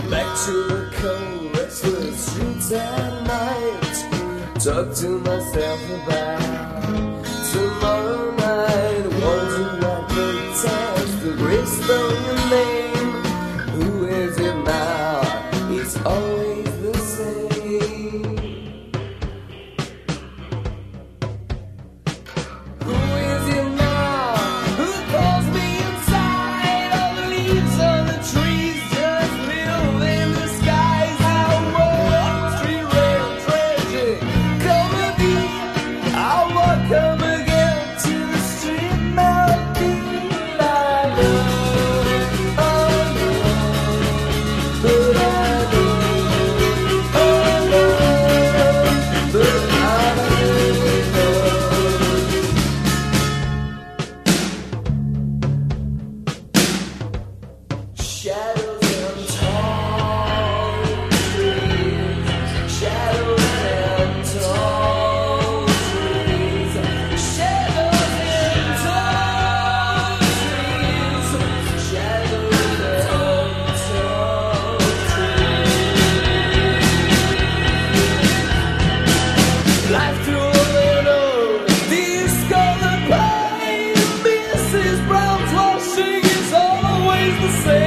Back to the cold, restless streets at night. Talk to myself about tomorrow night. Wonder what the test, the wrist on your name. Who is it now? It's always the same. Who is it now? Who calls me inside? All the leaves on the trees just live in the skies. I walk street rail tragic. Come with me, I'll walk come again to the street melody. I know, oh no, but I know, oh no, but I know. Shadows and tall trees, shadows and tall trees, shadows and tall trees, shadows and tall trees. Life through a window, discolored pine, Mrs. Brown's washing is always the same.